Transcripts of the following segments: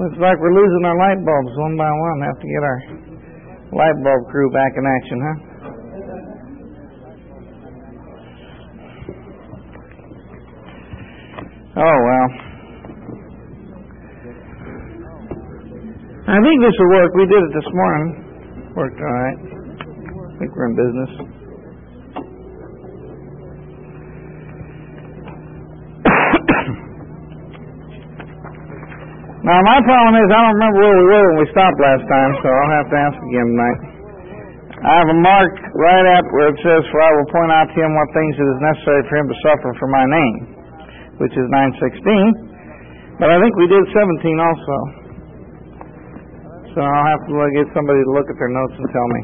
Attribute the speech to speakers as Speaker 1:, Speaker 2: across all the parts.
Speaker 1: Looks like we're losing our light bulbs one by one. Have to get our light bulb crew back in action, huh? Oh, well. I think this will work. We did it this morning. Worked all right. I think we're in business. Now, my problem is I don't remember where we were when we stopped last time, so I'll have to ask again tonight. I have a mark right at where it says, "For I will point out to him what things it is necessary for him to suffer for my name," which is 9:16. But I think we did 17 also. So I'll have to get somebody to look at their notes and tell me.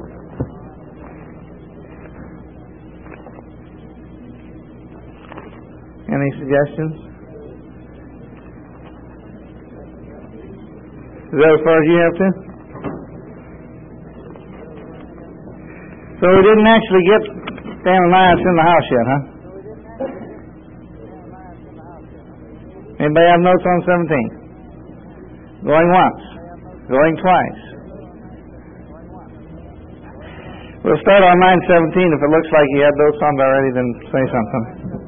Speaker 1: Any suggestions? Is that as far as you have to? So we didn't actually get Ananias in the house yet, huh? Anybody have notes on 17? Going once. Going twice. We'll start on 9:17. If it looks like you had notes on it already, then say something.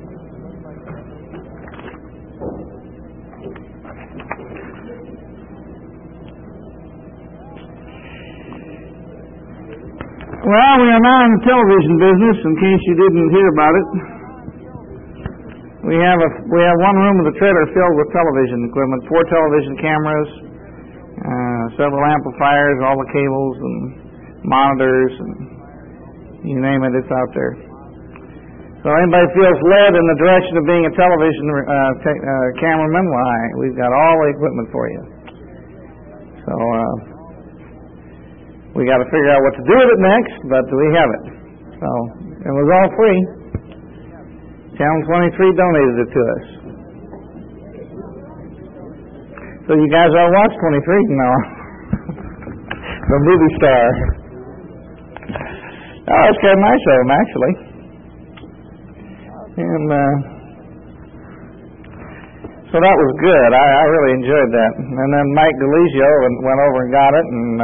Speaker 1: Well, we are now in the television business, in case you didn't hear about it. We have one room of the trailer filled with television equipment, 4 television cameras, several amplifiers, all the cables and monitors, and you name it, it's out there. So anybody feels led in the direction of being a television cameraman, why, we've got all the equipment for you. So we got to figure out what to do with it next, but we have it. So it was all free. Channel 23 donated it to us. So you guys all watch 23 now. The movie star. Oh, it's kind of nice of them, actually. And so that was good. I really enjoyed that. And then Mike Delizio went over and got it, and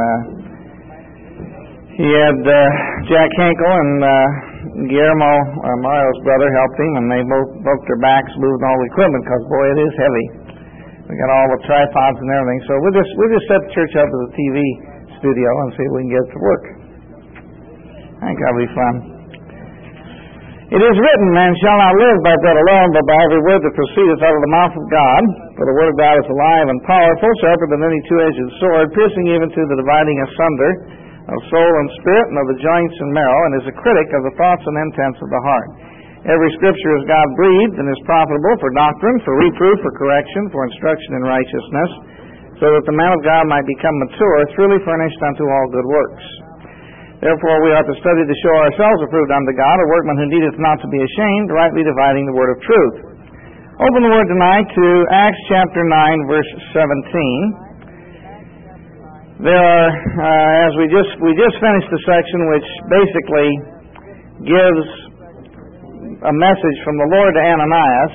Speaker 1: he had Jack Henkel and Guillermo, Mario's brother, helped him, and they both broke their backs moving all the equipment because, boy, it is heavy. We got all the tripods and everything. So we'll just set the church up as a TV studio and see if we can get it to work. I think that'll be fun. It is written, "Man shall not live by bread alone, but by every word that proceedeth out of the mouth of God. For the word of God is alive and powerful, sharper than any two-edged sword, piercing even to the dividing asunder of soul and spirit, and of the joints and marrow, and is a critic of the thoughts and intents of the heart. Every scripture is God-breathed and is profitable for doctrine, for reproof, for correction, for instruction in righteousness, so that the man of God might become mature, truly furnished unto all good works. Therefore we ought to study to show ourselves approved unto God, a workman who needeth not to be ashamed, rightly dividing the word of truth." Open the word tonight to Acts chapter 9, verse 17. There are, as we just finished the section which basically gives a message from the Lord to Ananias,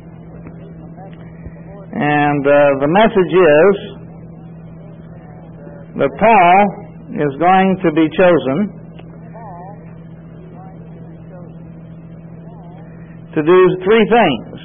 Speaker 1: and the message is that Paul is going to be chosen to do 3 things,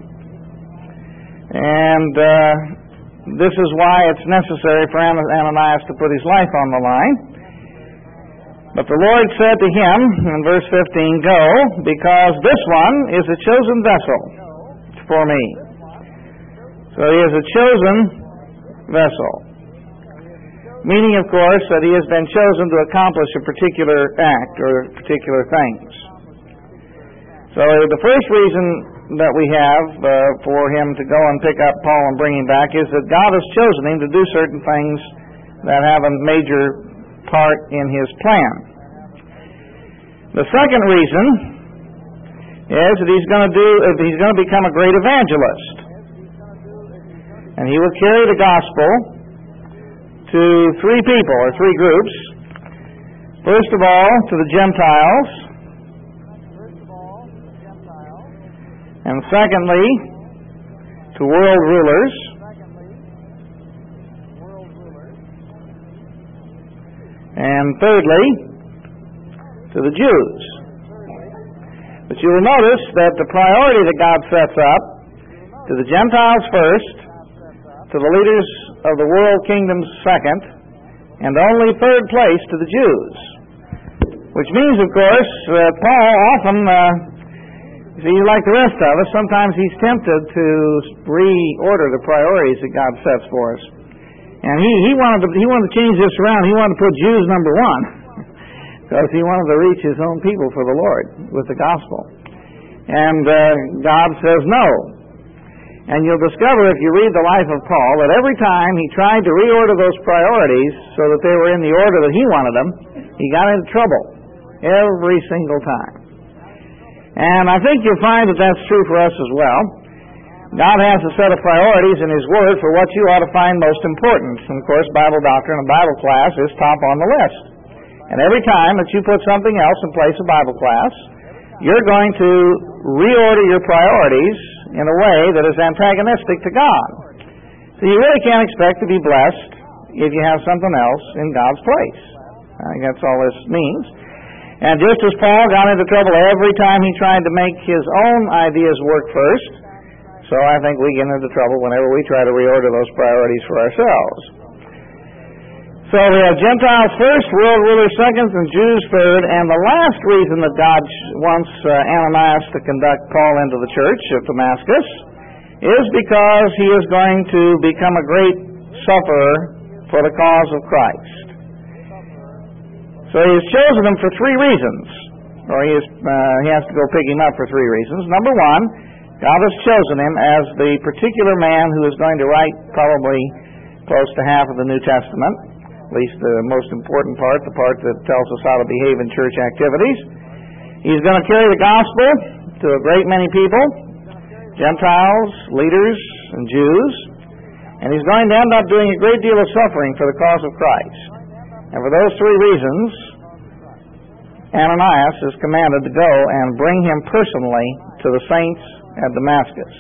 Speaker 1: and this is why it's necessary for Ananias to put his life on the line. But the Lord said to him in verse 15, "Go, because this one is a chosen vessel for me." So he is a chosen vessel. Meaning, of course, that he has been chosen to accomplish a particular act or particular things. So the first reason that we have for him to go and pick up Paul and bring him back is that God has chosen him to do certain things that have a major part in his plan. The second reason is that he's going to become a great evangelist, and he will carry the gospel to 3 people or 3 groups. First of all, to the Gentiles. And secondly, to world rulers. And thirdly, to the Jews. But you will notice that the priority that God sets up, to the Gentiles first, to the leaders of the world kingdoms second, and only third place to the Jews. Which means, of course, that Paul often, like the rest of us, sometimes he's tempted to reorder the priorities that God sets for us. And he wanted to change this around. He wanted to put Jews number one, because he wanted to reach his own people for the Lord with the gospel. And God says no. And you'll discover, if you read the life of Paul, that every time he tried to reorder those priorities so that they were in the order that he wanted them, he got into trouble every single time. And I think you'll find that that's true for us as well. God has a set of priorities in His Word for what you ought to find most important. And of course, Bible doctrine and Bible class is top on the list. And every time that you put something else in place of Bible class, you're going to reorder your priorities in a way that is antagonistic to God. So you really can't expect to be blessed if you have something else in God's place. I think that's all this means. And just as Paul got into trouble every time he tried to make his own ideas work first, so I think we get into trouble whenever we try to reorder those priorities for ourselves. So we have Gentiles first, world rulers second, and Jews third. And the last reason that God wants Ananias to conduct Paul into the church of Damascus is because he is going to become a great sufferer for the cause of Christ. So he has chosen him for three reasons. Or he has to go pick him up for three reasons. Number one, God has chosen him as the particular man who is going to write probably close to half of the New Testament. At least the most important part, the part that tells us how to behave in church activities. He's going to carry the gospel to a great many people, Gentiles, leaders, and Jews, and he's going to end up doing a great deal of suffering for the cause of Christ. And for those three reasons, Ananias is commanded to go and bring him personally to the saints at Damascus.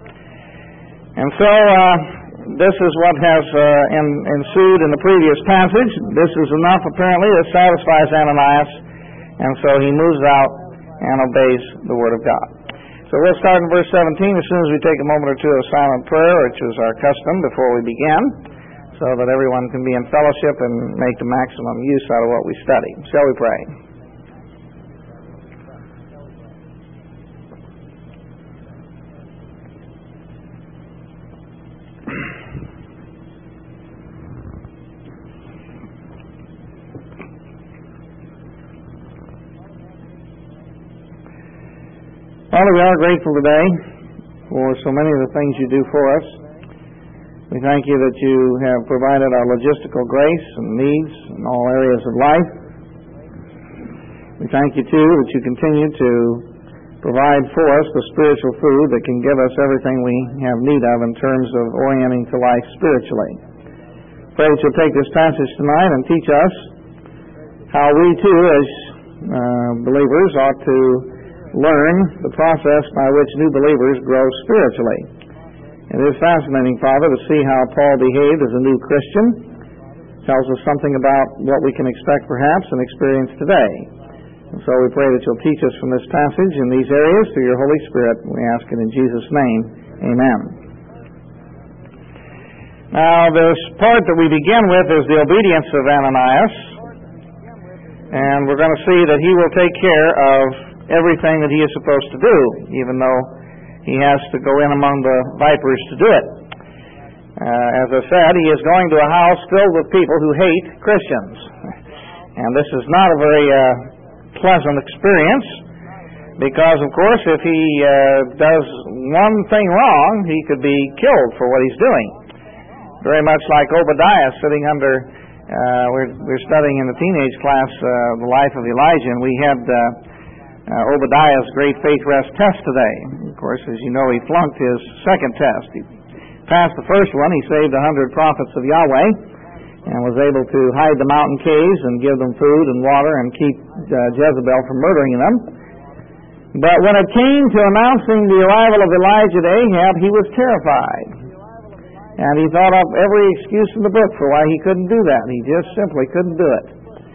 Speaker 1: And so, this is what has ensued in the previous passage. This is enough, apparently, that satisfies Ananias, and so he moves out and obeys the Word of God. So we'll start in verse 17 as soon as we take a moment or two of silent prayer, which is our custom before we begin, so that everyone can be in fellowship and make the maximum use out of what we study. Shall we pray? Father, we are grateful today for so many of the things you do for us. We thank you that you have provided our logistical grace and needs in all areas of life. We thank you, too, that you continue to provide for us the spiritual food that can give us everything we have need of in terms of orienting to life spiritually. Pray that you'll take this passage tonight and teach us how we, too, as believers, ought to learn the process by which new believers grow spiritually. It is fascinating, Father, to see how Paul behaved as a new Christian. It tells us something about what we can expect, perhaps, and experience today. And so we pray that you'll teach us from this passage in these areas through your Holy Spirit. We ask it in Jesus' name. Amen. Now, this part that we begin with is the obedience of Ananias. And we're going to see that he will take care of everything that he is supposed to do, even though he has to go in among the vipers to do it. As I said, he is going to a house filled with people who hate Christians. And this is not a very pleasant experience, because, of course, if he does one thing wrong, he could be killed for what he's doing. Very much like Obadiah sitting under, we're studying in the teenage class the life of Elijah, and we had Obadiah's great faith rest test today. Of course, as you know, he flunked his second test. He passed the first one. He saved 100 prophets of Yahweh and was able to hide the mountain caves and give them food and water and keep Jezebel from murdering them. But when it came to announcing the arrival of Elijah to Ahab, he was terrified. And he thought up every excuse in the book for why he couldn't do that. He just simply couldn't do it.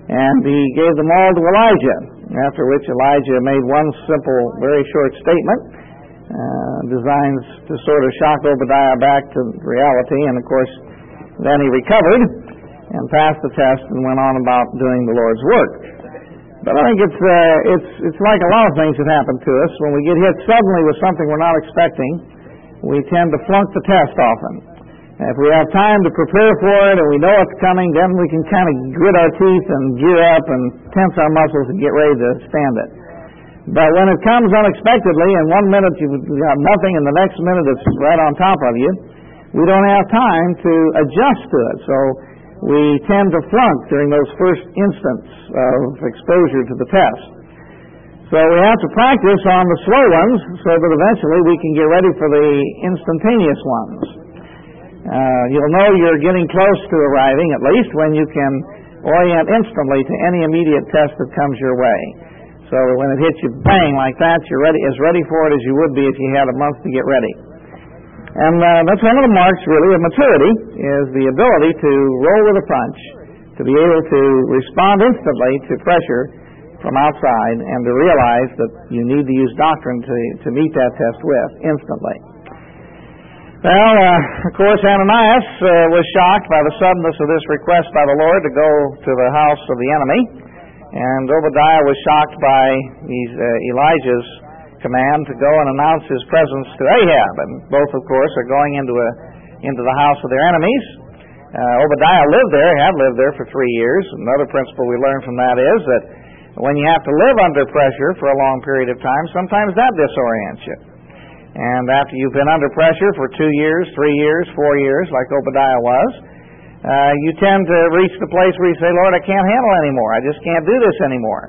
Speaker 1: And he gave them all to Elijah, after which Elijah made one simple, very short statement, designed to sort of shock Obadiah back to reality. And, of course, then he recovered and passed the test and went on about doing the Lord's work. But I think it's like a lot of things that happen to us. When we get hit suddenly with something we're not expecting, we tend to flunk the test often. If we have time to prepare for it and we know it's coming, then we can kind of grit our teeth and gear up and tense our muscles and get ready to stand it. But when it comes unexpectedly, and 1 minute you've got nothing and the next minute it's right on top of you, we don't have time to adjust to it. So we tend to flunk during those first instants of exposure to the test. So we have to practice on the slow ones so that eventually we can get ready for the instantaneous ones. You'll know you're getting close to arriving, at least, when you can orient instantly to any immediate test that comes your way. So when it hits you bang like that, you're as ready for it as you would be if you had a month to get ready. And that's one of the marks, really, of maturity, is the ability to roll with a punch, to be able to respond instantly to pressure from outside, and to realize that you need to use doctrine to meet that test with instantly. Well, of course, Ananias was shocked by the suddenness of this request by the Lord to go to the house of the enemy, and Obadiah was shocked by Elijah's command to go and announce his presence to Ahab, and both, of course, are going into the house of their enemies. Obadiah had lived there for 3 years. Another principle we learn from that is that when you have to live under pressure for a long period of time, sometimes that disorients you. And after you've been under pressure for 2 years, 3 years, 4 years, like Obadiah was, you tend to reach the place where you say, Lord, I can't handle anymore. I just can't do this anymore.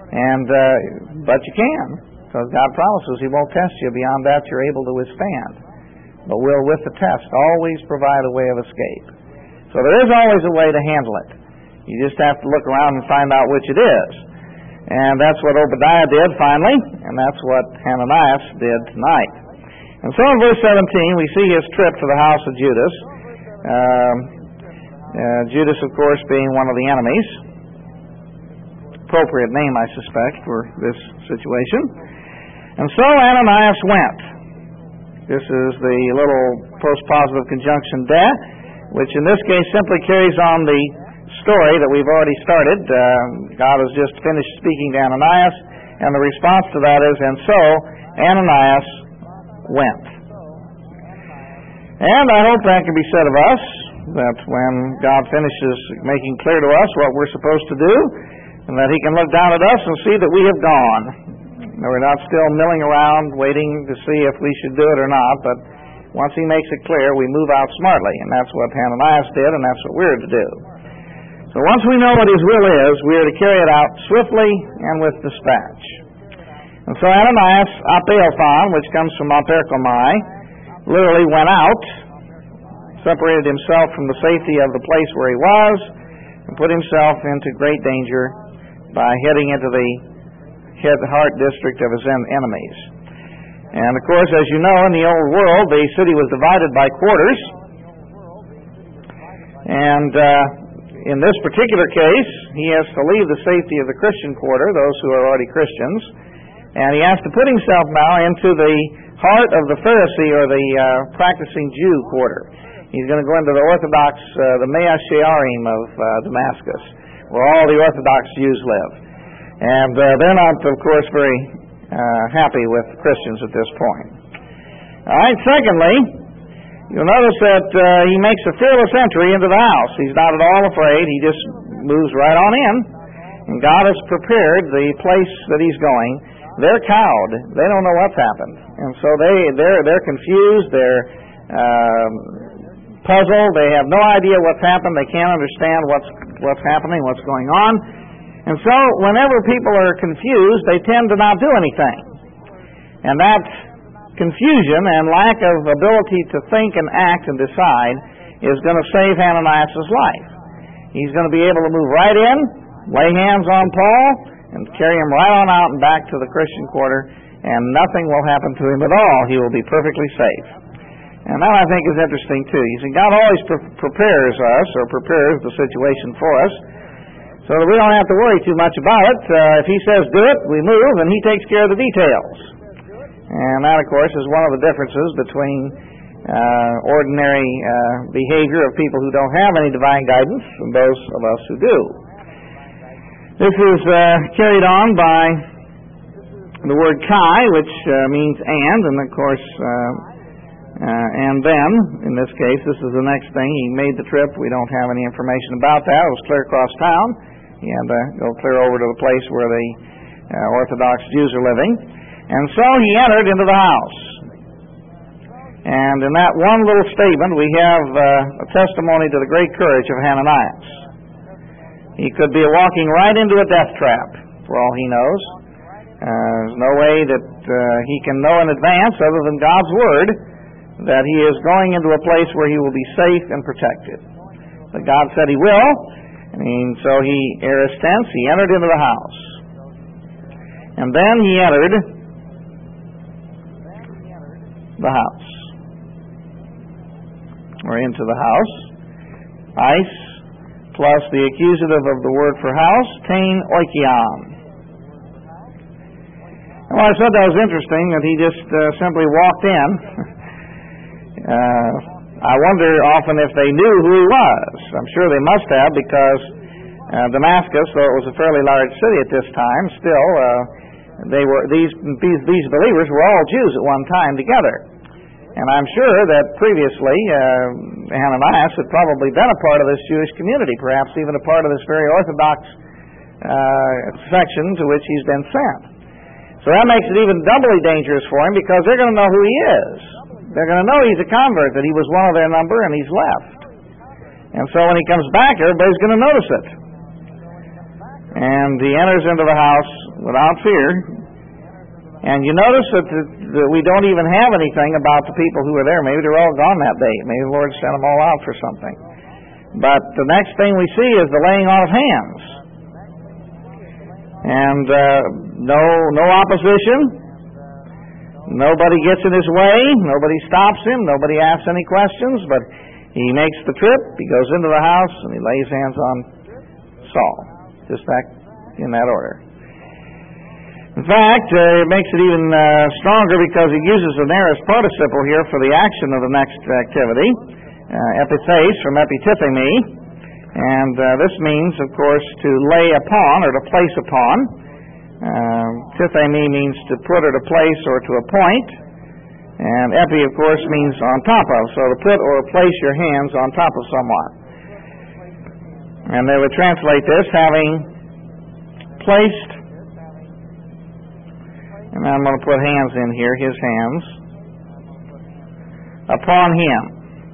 Speaker 1: But you can, because God promises He won't test you. Beyond that, you're able to withstand. But will, with the test, always provide a way of escape. So there is always a way to handle it. You just have to look around and find out which it is. And that's what Obadiah did finally, and that's what Ananias did tonight. And so in verse 17, we see his trip to the house of Judas. Judas, of course, being one of the enemies. Appropriate name, I suspect, for this situation. And so Ananias went. This is the little postpositive conjunction de, which in this case simply carries on the story that we've already started. God has just finished speaking to Ananias, and the response to that is, and so Ananias went. And I hope that can be said of us, that when God finishes making clear to us what we're supposed to do, and that He can look down at us and see that we have gone. And we're not still milling around waiting to see if we should do it or not, but once He makes it clear, we move out smartly, and that's what Ananias did, and that's what we're to do. So once we know what His will is, we are to carry it out swiftly and with dispatch. And so Ananias, apeophon, which comes from aperkomai, literally went out, separated himself from the safety of the place where he was, and put himself into great danger by heading into the heart district of his enemies. And of course, as you know, in the old world, the city was divided by quarters. And in this particular case, he has to leave the safety of the Christian quarter, those who are already Christians, and he has to put himself now into the heart of the Pharisee or the practicing Jew quarter. He's going to go into the Orthodox, the Mea Shearim of Damascus, where all the Orthodox Jews live. And they're not, of course, very happy with Christians at this point. All right, secondly, you'll notice that he makes a fearless entry into the house. He's not at all afraid. He just moves right on in. And God has prepared the place that he's going. They're cowed. They don't know what's happened. And so they're confused. They're puzzled. They have no idea what's happened. They can't understand what's happening, what's going on. And so whenever people are confused, they tend to not do anything. And that confusion and lack of ability to think and act and decide is going to save Ananias' life. He's going to be able to move right in, lay hands on Paul, and carry him right on out and back to the Christian quarter, and nothing will happen to him at all. He will be perfectly safe. And that, I think, is interesting, too. You see, God always prepares us, or prepares the situation for us, so that we don't have to worry too much about it. If he says do it, we move, and he takes care of the details. And that, of course, is one of the differences between ordinary behavior of people who don't have any divine guidance and those of us who do. This is carried on by the word kai, which means and of course, and then, in this case, this is the next thing. He made the trip. We don't have any information about that. It was clear across town. He had to go clear over to the place where the Orthodox Jews are living. And so he entered into the house. And in that one little statement, we have a testimony to the great courage of Hananias. He could be walking right into a death trap, for all he knows. There's no way that he can know in advance, other than God's Word, that he is going into a place where he will be safe and protected. But God said he will, and so he, aorist tense, he entered into the house. And then he entered the house, or into the house. Ice plus the accusative of the word for house, tein oikion. And well, I thought that was interesting that he just simply walked in. I wonder often if they knew who he was. I'm sure they must have, because Damascus, though it was a fairly large city at this time, still these believers were all Jews at one time together. And I'm sure that previously Hananias had probably been a part of this Jewish community, perhaps even a part of this very Orthodox section to which he's been sent. So that makes it even doubly dangerous for him, because they're going to know who he is. They're going to know he's a convert, that he was one of their number and he's left. And so when he comes back, everybody's going to notice it. And he enters into the house without fear. And you notice that we don't even have anything about the people who were there. Maybe they're all gone that day. Maybe the Lord sent them all out for something. But the next thing we see is the laying on of hands. And no opposition. Nobody gets in his way. Nobody stops him. Nobody asks any questions. But he makes the trip. He goes into the house and he lays hands on Saul. Just that, in that order. In fact, it makes it even stronger, because he uses an aorist participle here for the action of the next activity. Epithes from epitithemi. And this means, of course, to lay upon or to place upon. Tithemi means to put or to place or to appoint. And epi, of course, means on top of. So to put or place your hands on top of someone. And they would translate this, having placed, and I'm going to put hands in here, his hands, upon him.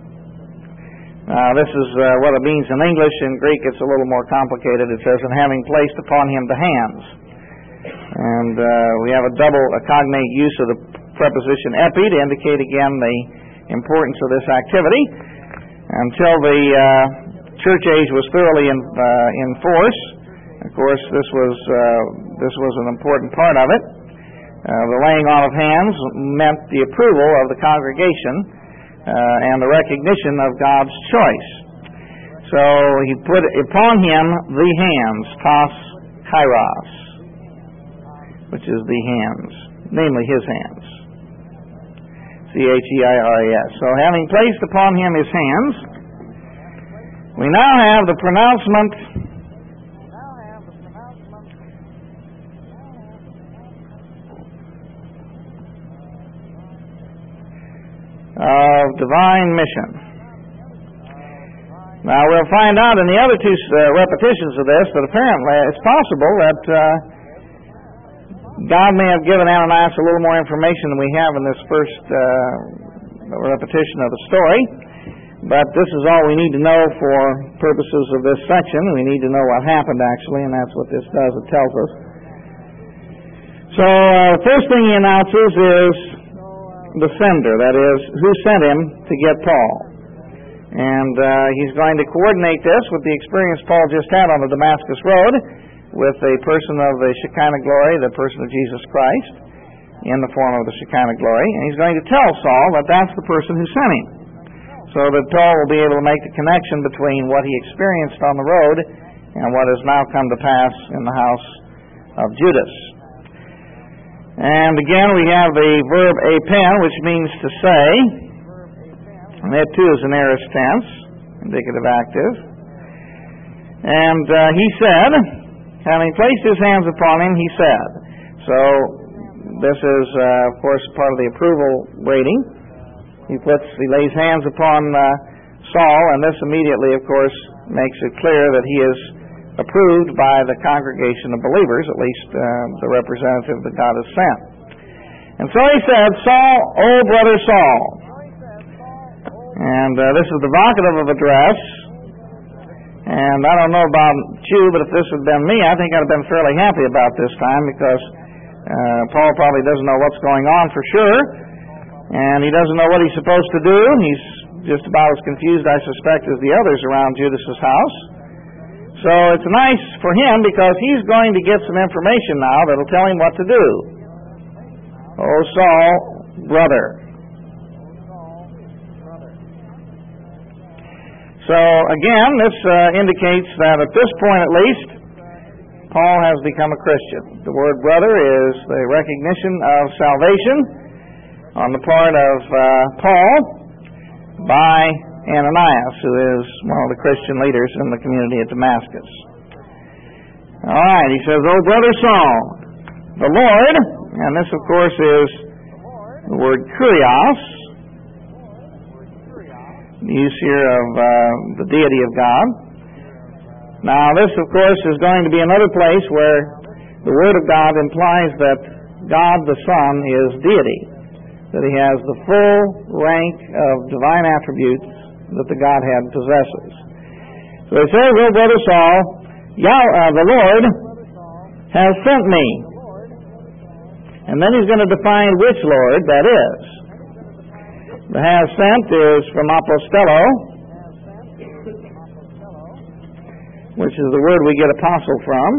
Speaker 1: This is what it means in English. In Greek it's a little more complicated. It says, and having placed upon him the hands. And we have a cognate use of the preposition epi to indicate again the importance of this activity. Until the church age was thoroughly in force, of course, this was an important part of it. The laying on of hands meant the approval of the congregation and the recognition of God's choice. So he put upon him the hands, tas kairos, which is the hands, namely his hands. Cheires. So having placed upon him his hands, we now have the pronouncement of divine mission. Now we'll find out in the other two repetitions of this that apparently it's possible that God may have given Ananias a little more information than we have in this first repetition of the story. But this is all we need to know for purposes of this section. We need to know what happened actually, and that's what this does. It tells us. So the first thing he announces is the sender, that is, who sent him to get Paul. And he's going to coordinate this with the experience Paul just had on the Damascus Road with a person of the Shekinah glory, the person of Jesus Christ, in the form of the Shekinah glory. And he's going to tell Saul that that's the person who sent him, so that Paul will be able to make the connection between what he experienced on the road and what has now come to pass in the house of Judas. And again, we have the verb apen, which means to say, and that too is an aorist tense, indicative active. And he said, having placed his hands upon him, he said. So this is, of course, part of the approval rating. He lays hands upon Saul, and this immediately, of course, makes it clear that he is approved by the congregation of believers, at least the representative that God has sent. And so he said, Saul, O brother Saul. And this is the vocative of address. And I don't know about you, but if this had been me, I think I'd have been fairly happy about this time, because Paul probably doesn't know what's going on for sure, and he doesn't know what he's supposed to do. He's just about as confused, I suspect, as the others around Judas's house. So it's nice for him, because he's going to get some information now that'll tell him what to do. O Saul, brother. So again, this indicates that at this point at least, Paul has become a Christian. The word brother is the recognition of salvation on the part of Paul by Ananias, who is one of the Christian leaders in the community at Damascus. All right, he says, O brother Saul, the Lord, and this of course is the word kurios, the use here of the deity of God. Now this of course is going to be another place where the Word of God implies that God the Son is deity, that He has the full rank of divine attributes that the Godhead possesses. So he says, O brother Saul, the Lord has sent me. And then he's going to define which Lord that is. The has sent is from apostello, which is the word we get apostle from.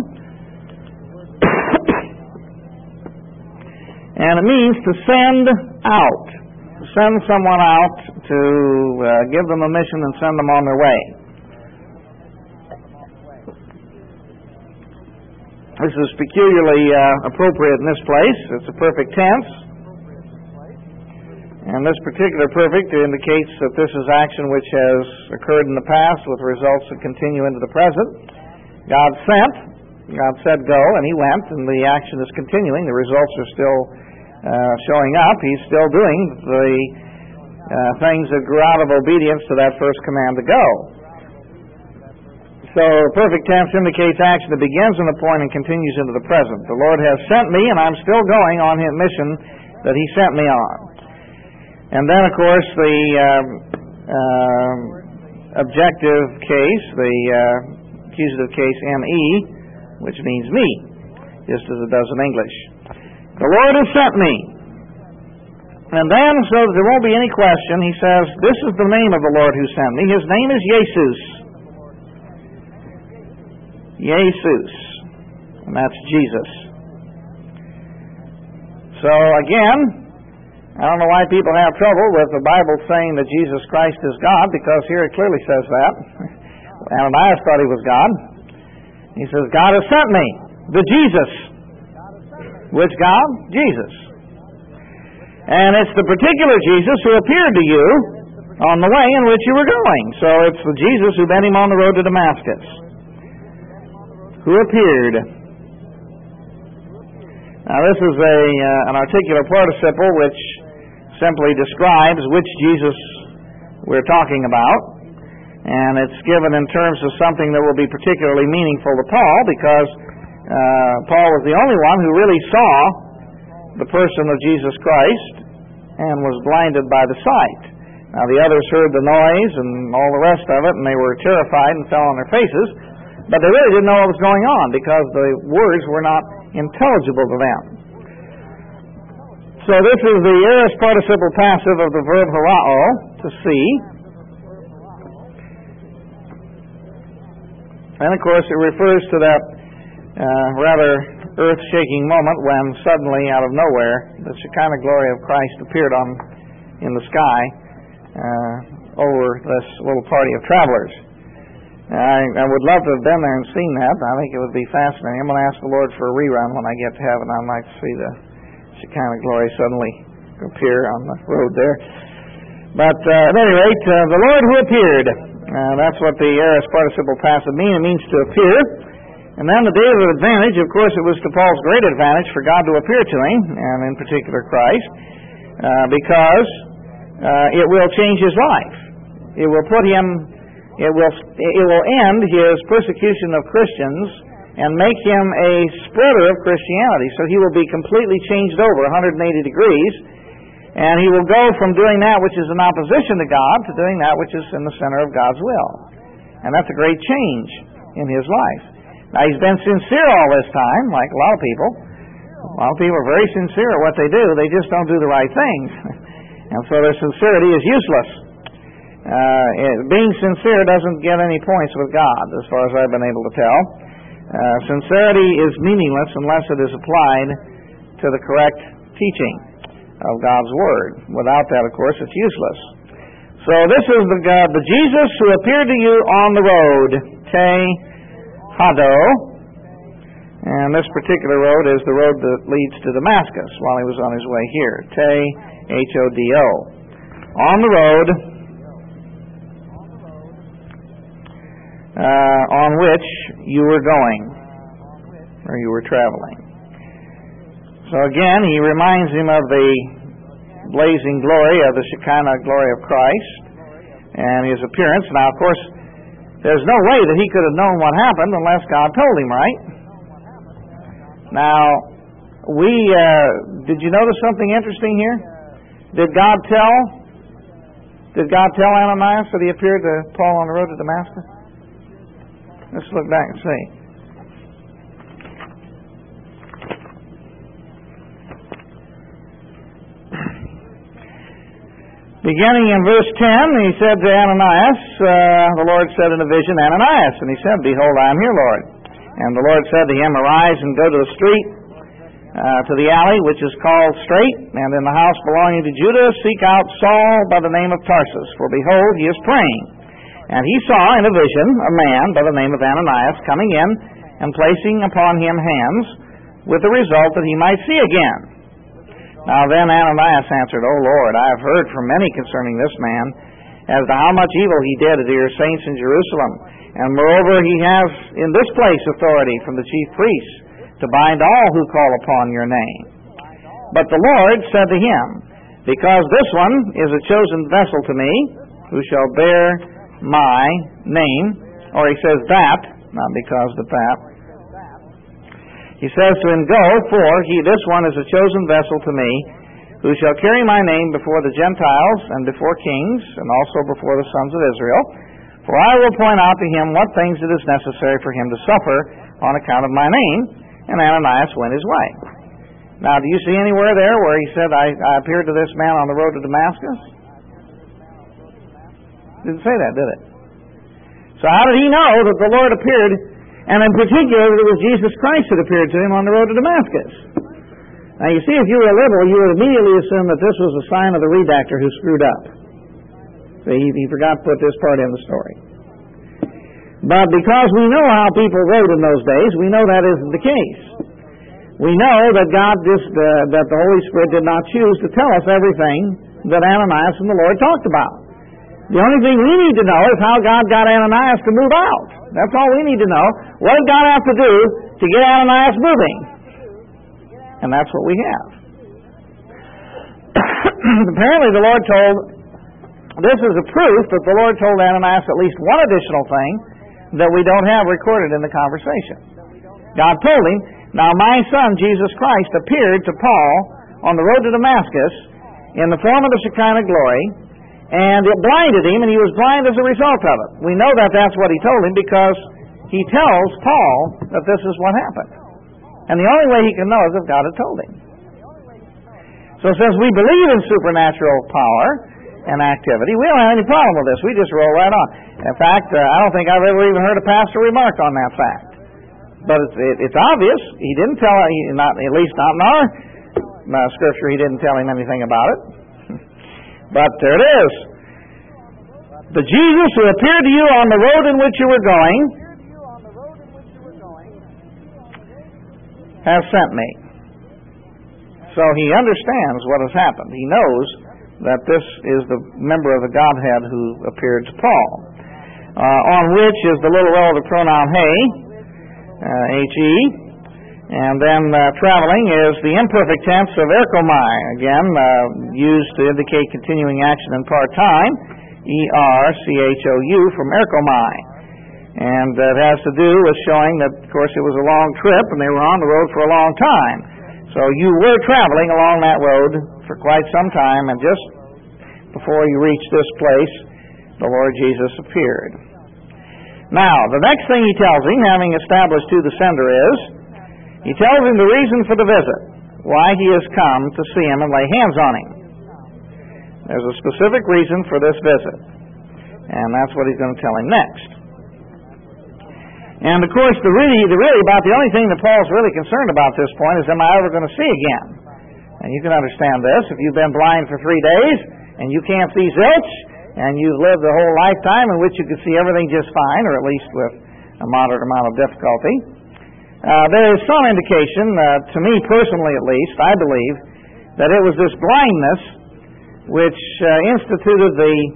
Speaker 1: And it means to send out, to send someone out, to give them a mission and send them on their way. This is peculiarly appropriate in this place. It's a perfect tense. And this particular perfect indicates that this is action which has occurred in the past with results that continue into the present. God sent, God said go, and He went, and the action is continuing. The results are still showing up. He's still doing the things that grew out of obedience to that first command to go. So perfect tense indicates action that begins in the point and continues into the present. The Lord has sent me, and I'm still going on His mission that He sent me on. And then, of course, the objective case, the accusative case me, which means me, just as it does in English. The Lord has sent me. And then, so that there won't be any question, he says, this is the name of the Lord who sent me. His name is Jesus. Jesus. And that's Jesus. So, again, I don't know why people have trouble with the Bible saying that Jesus Christ is God, because here it clearly says that. Ananias thought He was God. He says, God has sent me, the Jesus. Which God? Jesus. And it's the particular Jesus who appeared to you on the way in which you were going. So it's the Jesus who met Him on the road to Damascus, who appeared. Now this is an articular participle which simply describes which Jesus we're talking about, and it's given in terms of something that will be particularly meaningful to Paul, because Paul was the only one who really saw the person of Jesus Christ and was blinded by the sight. Now the others heard the noise and all the rest of it, and they were terrified and fell on their faces, but they really didn't know what was going on because the words were not intelligible to them. So this is the aorist participle passive of the verb horao, to see. And of course it refers to that rather earth-shaking moment when suddenly, out of nowhere, the Shekinah glory of Christ appeared in the sky over this little party of travelers. I would love to have been there and seen that. I think it would be fascinating. I'm going to ask the Lord for a rerun when I get to heaven. I'd like to see the Shekinah glory suddenly appear on the road there. But at any rate, the Lord who appeared. That's what the aorist participle passive means. It means to appear. And then the day of advantage, of course, it was to Paul's great advantage for God to appear to him, and in particular Christ, because it will change his life. It will put him. It will end his persecution of Christians and make him a spreader of Christianity. So he will be completely changed over 180 degrees, and he will go from doing that which is in opposition to God to doing that which is in the center of God's will. And that's a great change in his life. Now, he's been sincere all this time, like a lot of people. A lot of people are very sincere at what they do. They just don't do the right things. And so their sincerity is useless. Being sincere doesn't get any points with God, as far as I've been able to tell. Sincerity is meaningless unless it is applied to the correct teaching of God's Word. Without that, of course, it's useless. So this is the Jesus who appeared to you on the road, Te Hado. And this particular road is the road that leads to Damascus while he was on his way here. Te Hodo. On the road on which you were going, or you were traveling. So again, he reminds him of the blazing glory of the Shekinah glory of Christ and his appearance. Now, of course, there's no way that he could have known what happened unless God told him, right? Now, did you notice something interesting here? Did God tell Ananias that he appeared to Paul on the road to Damascus? Let's look back and see. Beginning in verse 10, he said to Ananias, the Lord said in a vision, Ananias. And he said, Behold, I am here, Lord. And the Lord said to him, Arise and go to the street, to the alley, which is called Straight, and in the house belonging to Judah, seek out Saul by the name of Tarsus. For behold, he is praying. And he saw in a vision a man by the name of Ananias coming in and placing upon him hands, with the result that he might see again. Now then Ananias answered, O Lord, I have heard from many concerning this man, as to how much evil he did to your saints in Jerusalem. And moreover, he has in this place authority from the chief priests to bind all who call upon your name. But the Lord said to him, Because this one is a chosen vessel to me, who shall bear my name, or he says that, not because but that. He says to him, Go, for this one is a chosen vessel to me, who shall carry my name before the Gentiles and before kings, and also before the sons of Israel. For I will point out to him what things it is necessary for him to suffer on account of my name. And Ananias went his way. Now, do you see anywhere there where he said, I appeared to this man on the road to Damascus? Didn't say that, did it? So how did he know that the Lord appeared, and in particular that it was Jesus Christ that appeared to him on the road to Damascus? Now you see, if you were liberal, you would immediately assume that this was a sign of the redactor who screwed up. So he forgot to put this part in the story. But because we know how people wrote in those days, we know that isn't the case. We know that that the Holy Spirit did not choose to tell us everything that Ananias and the Lord talked about. The only thing we need to know is how God got Ananias to move out. That's all we need to know. What did God have to do to get Ananias moving? And that's what we have. Apparently the Lord this is a proof that the Lord told Ananias at least one additional thing that we don't have recorded in the conversation. God told him, Now my son, Jesus Christ, appeared to Paul on the road to Damascus in the form of the Shekinah glory, and it blinded him, and he was blind as a result of it. We know that that's what he told him because he tells Paul that this is what happened. And the only way he can know is if God had told him. So since we believe in supernatural power and activity, we don't have any problem with this. We just roll right on. In fact, I don't think I've ever even heard a pastor remark on that fact. But it's obvious. He didn't tell, at least not in our Scripture, he didn't tell him anything about it. But there it is. The Jesus who appeared to you on the road in which you were going has sent me. So he understands what has happened. He knows that this is the member of the Godhead who appeared to Paul. On which is the little relative pronoun he, he, and then traveling is the imperfect tense of erchomai, again used to indicate continuing action in part-time, E-R-C-H-O-U, from erchomai. And that has to do with showing that, of course, it was a long trip and they were on the road for a long time. So you were traveling along that road for quite some time, and just before you reached this place, the Lord Jesus appeared. Now, the next thing he tells him, having established who the sender is, he tells him the reason for the visit, why he has come to see him and lay hands on him. There's a specific reason for this visit, and that's what he's going to tell him next. And of course, the only thing that Paul's really concerned about at this point is, am I ever going to see again? And you can understand this. If you've been blind for 3 days and you can't see zilch, and you've lived a whole lifetime in which you could see everything just fine, or at least with a moderate amount of difficulty, there is some indication, to me personally at least, I believe, that it was this blindness which instituted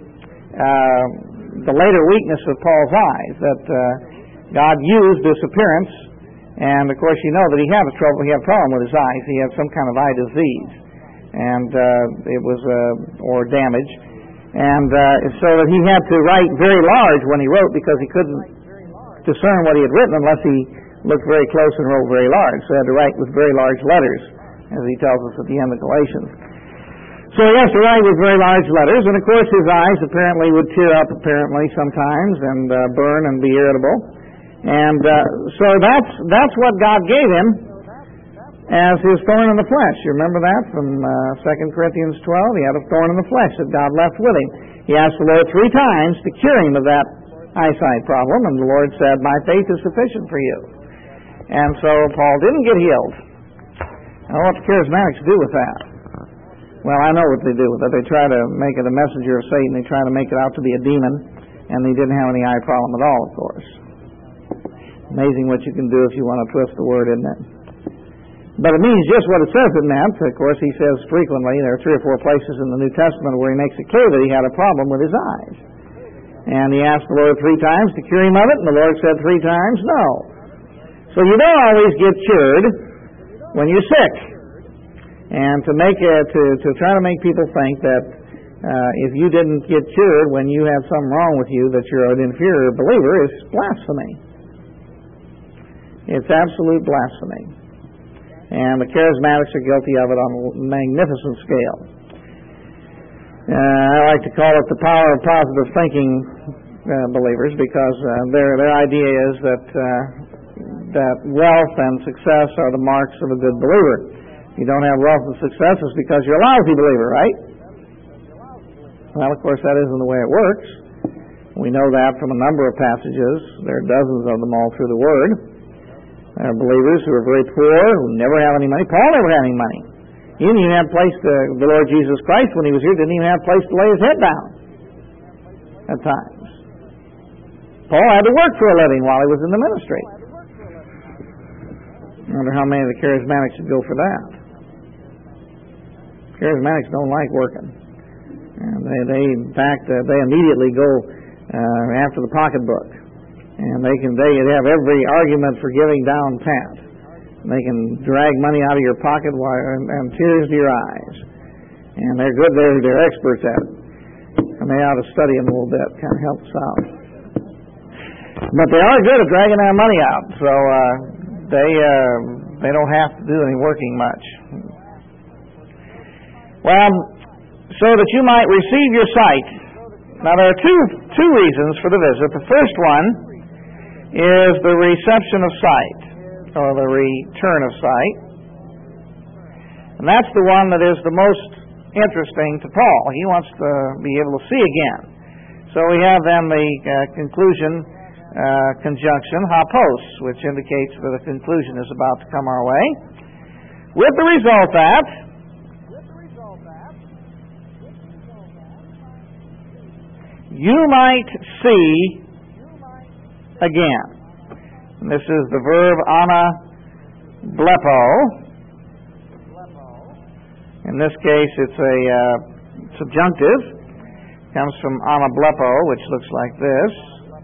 Speaker 1: the later weakness of Paul's eyes, that God used this appearance, and of course you know that he had a problem with his eyes. He had some kind of eye disease, and it was or damage, and so that he had to write very large when he wrote, because he couldn't discern what he had written unless he looked very close and wrote very large. So he had to write with very large letters, as he tells us at the end of Galatians. So he has to write with very large letters, and of course his eyes apparently would tear up sometimes and burn and be irritable. And so that's what God gave him as his thorn in the flesh. You remember that from 2 Corinthians 12? He had a thorn in the flesh that God left with him. He asked the Lord 3 times to cure him of that eyesight problem, and the Lord said, my faith is sufficient for you. And so Paul didn't get healed. Now, what the charismatics do with that? Well, I know what they do with it. They try to make it a messenger of Satan. They try to make it out to be a demon, and he didn't have any eye problem at all, of course. Amazing what you can do if you want to twist the word, isn't it? But it means just what it says it meant. Of course, he says frequently, there are 3 or 4 places in the New Testament where he makes it clear that he had a problem with his eyes. And he asked the Lord 3 times to cure him of it, and the Lord said 3 times, no. So you don't always get cured when you're sick. And to try to make people think that if you didn't get cured when you had something wrong with you, that you're an inferior believer, is blasphemy. It's absolute blasphemy. And the charismatics are guilty of it on a magnificent scale. I like to call it the power of positive thinking believers, because their idea is that wealth and success are the marks of a good believer. If you don't have wealth and success, it's because you're a lousy believer, right? Well, of course, that isn't the way it works. We know that from a number of passages. There are dozens of them all through the Word. There are believers who are very poor, who never have any money. Paul never had any money. He didn't even have a place the Lord Jesus Christ, when he was here, didn't even have a place to lay his head down at times. Paul had to work for a living while he was in the ministry. I wonder how many of the charismatics would go for that. Charismatics don't like working. And they immediately go after the pocketbook. And they have every argument for giving down pat. They can drag money out of your pocket and tears to your eyes. And they're good, they're experts at it. And they ought to study them a little bit, kind of help us out. But they are good at dragging that money out, so they don't have to do any working much. Well, so that you might receive your sight. Now there are two reasons for the visit. The first one is the reception of sight, or the return of sight. And that's the one that is the most interesting to Paul. He wants to be able to see again. So we have then the conclusion conjunction, hapos, which indicates that a conclusion is about to come our way, with the result that you might see again. And this is the verb anablepo. In this case, it's a subjunctive. It comes from anablepo, which looks like this.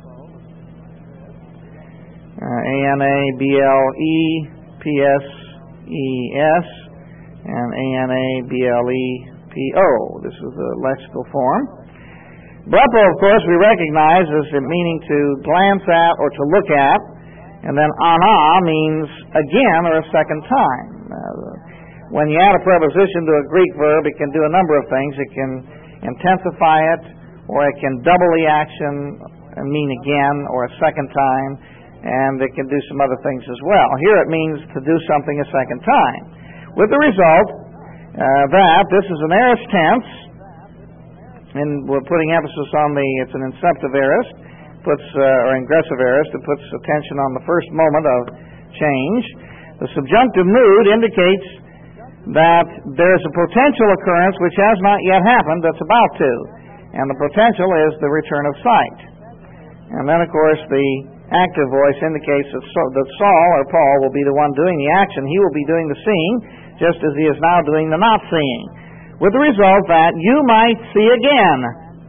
Speaker 1: A-N-A-B-L-E-P-S-E-S and A-N-A-B-L-E-P-O. This is the lexical form. Blepo, of course, we recognize as meaning to glance at or to look at, and then ana means again or a second time. When you add a preposition to a Greek verb, it can do a number of things. It can intensify it, or it can double the action and mean again or a second time, and it can do some other things as well. Here it means to do something a second time, with the result that this is an aorist tense, and we're putting emphasis on it's an inceptive aorist, or ingressive aorist. It puts attention on the first moment of change. The subjunctive mood indicates that there's a potential occurrence which has not yet happened that's about to, and the potential is the return of sight. And then, of course, the active voice indicates that Saul or Paul will be the one doing the action. He will be doing the seeing, just as he is now doing the not seeing, with the result that you might see again.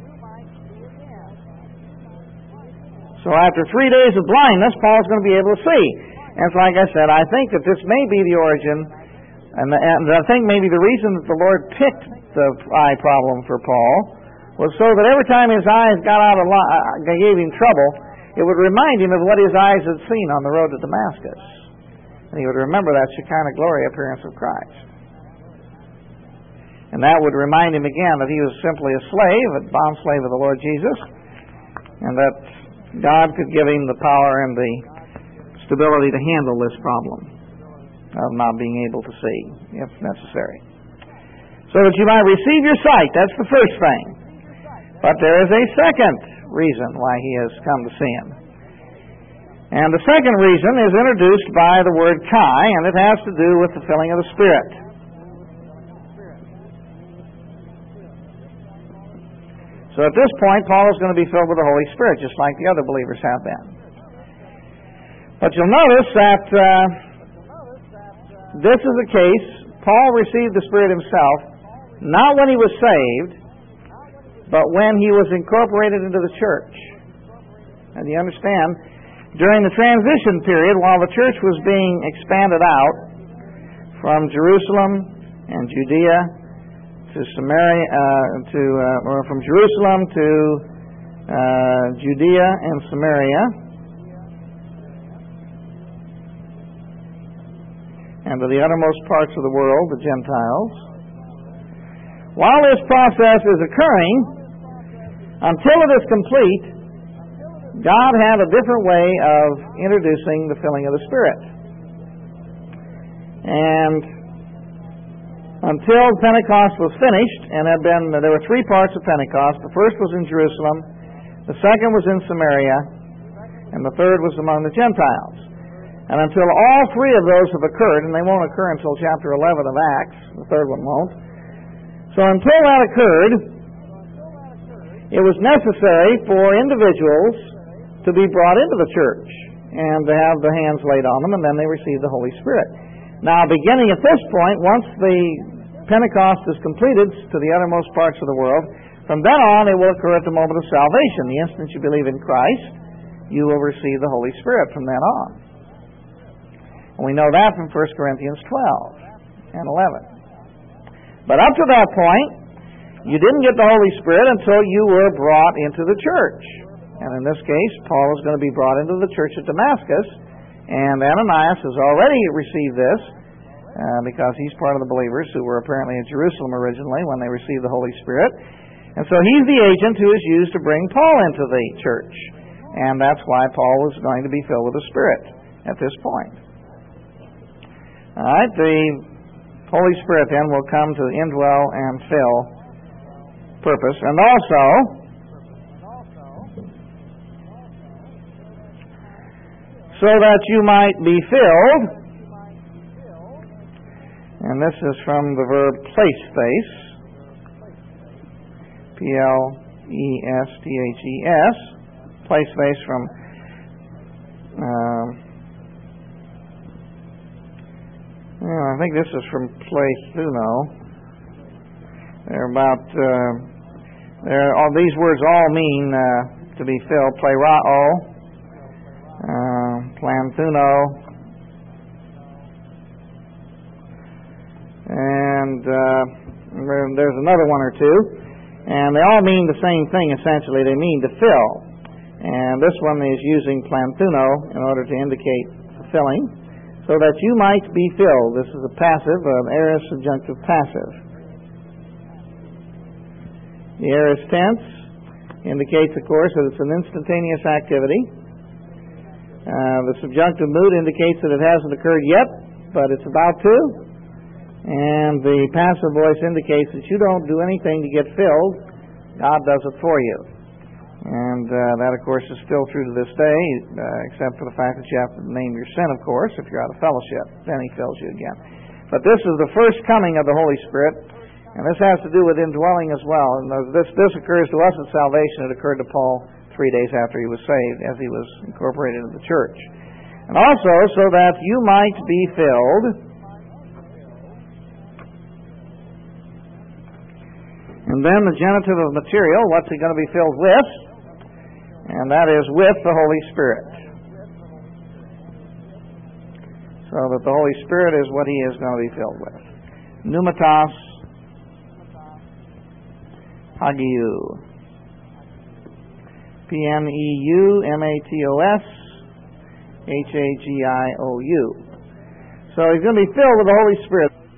Speaker 1: So after 3 days of blindness, Paul's going to be able to see. And so, like I said, I think that this may be the origin, and I think maybe the reason that the Lord picked the eye problem for Paul was so that every time his eyes gave him trouble, it would remind him of what his eyes had seen on the road to Damascus. And he would remember that Shekinah glory appearance of Christ. And that would remind him again that he was simply a slave, a bond slave of the Lord Jesus, and that God could give him the power and the stability to handle this problem of not being able to see, if necessary. So that you might receive your sight, that's the first thing. But there is a second reason why he has come to see him. And the second reason is introduced by the word kai, and it has to do with the filling of the Spirit. So at this point, Paul is going to be filled with the Holy Spirit, just like the other believers have been. But you'll notice that this is the case. Paul received the Spirit himself, not when he was saved, but when he was incorporated into the church. And you understand, during the transition period, while the church was being expanded out from Jerusalem and Judea to Samaria, or from Jerusalem to Judea and Samaria, and to the uttermost parts of the world, the Gentiles. While this process is occurring, until it is complete, God had a different way of introducing the filling of the Spirit. And until Pentecost was finished, and there were 3 parts of Pentecost. The first was in Jerusalem, the second was in Samaria, and the third was among the Gentiles. And until all 3 of those have occurred, and they won't occur until chapter 11 of Acts, the third one won't. So until that occurred, it was necessary for individuals to be brought into the church and to have the hands laid on them, and then they receive the Holy Spirit. Now, beginning at this point, once the Pentecost is completed to the uttermost parts of the world, from then on it will occur at the moment of salvation. The instant you believe in Christ, you will receive the Holy Spirit from then on. And we know that from 1 Corinthians 12 and 11. But up to that point, you didn't get the Holy Spirit until you were brought into the church. And in this case, Paul is going to be brought into the church at Damascus, and Ananias has already received this because he's part of the believers who were apparently in Jerusalem originally when they received the Holy Spirit. And so he's the agent who is used to bring Paul into the church. And that's why Paul was going to be filled with the Spirit at this point. All right, the Holy Spirit then will come to indwell and fill purpose. And also, so that you might be filled, and this is from the verb place space, P-L-A-C-E, E-S-T-H-E-S, place space from I think this is from Plethuno. They're about all these words all mean to be filled. Plerao, Planthuno, and there's another one or two, and they all mean the same thing essentially. They mean to fill, and this one is using Planthuno in order to indicate fulfilling, so that you might be filled. This is a passive, an aorist subjunctive passive. The aorist tense indicates, of course, that it's an instantaneous activity. The subjunctive mood indicates that it hasn't occurred yet, but it's about to. And the passive voice indicates that you don't do anything to get filled. God does it for you. And that, of course, is still true to this day, except for the fact that you have to name your sin, of course, if you're out of fellowship. Then He fills you again. But this is the first coming of the Holy Spirit, and this has to do with indwelling as well. And this occurs to us at salvation. It occurred to Paul 3 days after he was saved, as he was incorporated into the church. And also, so that you might be filled. And then the genitive of material, what's he going to be filled with? And that is with the Holy Spirit. So that the Holy Spirit is what he is going to be filled with. Pneumatos Hagiou. Pneumatos Hagiou. So he's going to be filled with the Holy Spirit.